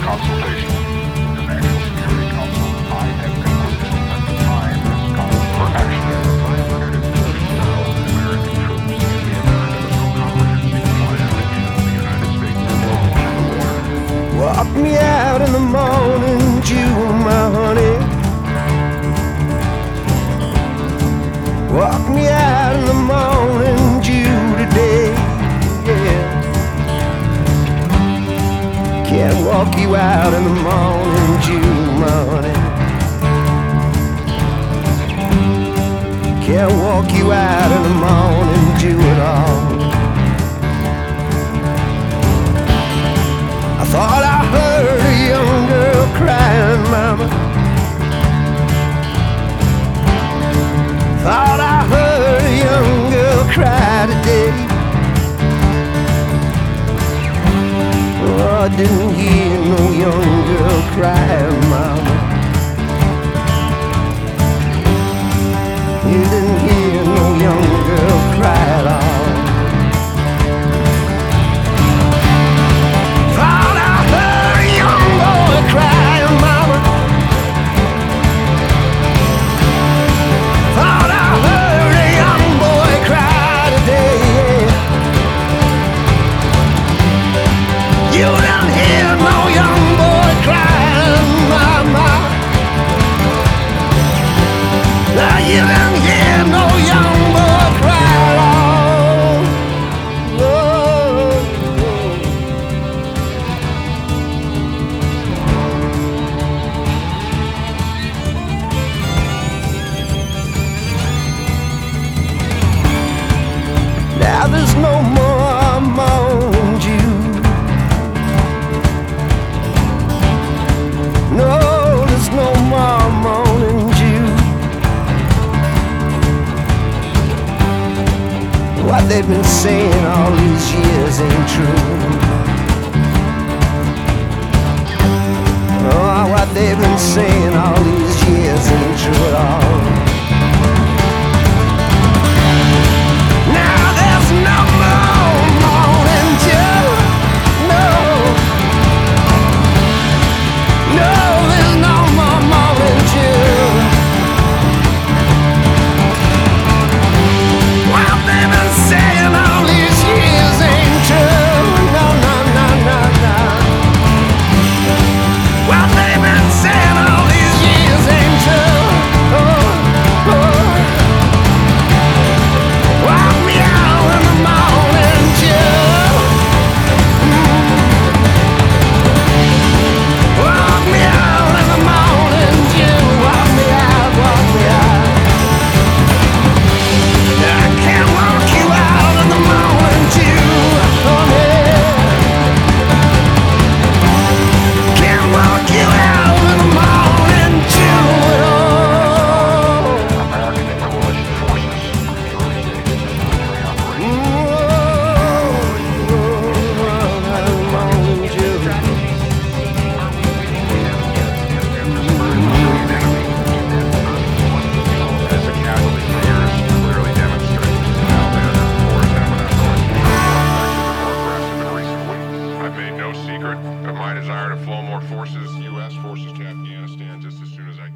consultation with the National Security Council, I have concluded that the time has come for action. 540,000 American troops in the event of a comprehensive violation of the United States international order. Walk me out in the morning, June, my honey. Walk me out in the morning, June, today. Yeah. Can't walk you out in the morning, June, my honey. Can't walk you out in the morning, June, at all. I thought I heard a young girl crying, mama. Thought I heard a young girl cry today. Oh, I didn't hear no young girl crying, mama. You didn't hear no young girl cry at all. Thought I heard a young boy crying, mama. Thought I heard a young boy cry today. You didn't hear no young boy crying, mama. Now you didn't hear no young boy cry at all. Oh. Now there's no more mourning you. No, there's no more mourning you. What they've been saying all these years ain't true. Oh, what they've been saying all these years ain't true at all. Now there's no more mourning you. No, no, there's no more mourning you. What they've been saying all these years ain't true. No, no, no, no, no. What they've been saying all these years ain't true. Oh, oh. Walk me out in the morning, Joe. Walk me out in the morning, Joe. Walk me out, walk me out. I can't walk you out in the morning, Joe. Can't walk you out in the morning, Joe. American and coalition forces in the early stages of military operations. As the casualty figures clearly demonstrate, now there are more evidence going more aggressive in recent weeks. I've made no secret of my desire to flow more forces, U.S. forces, to Afghanistan just as soon as I can.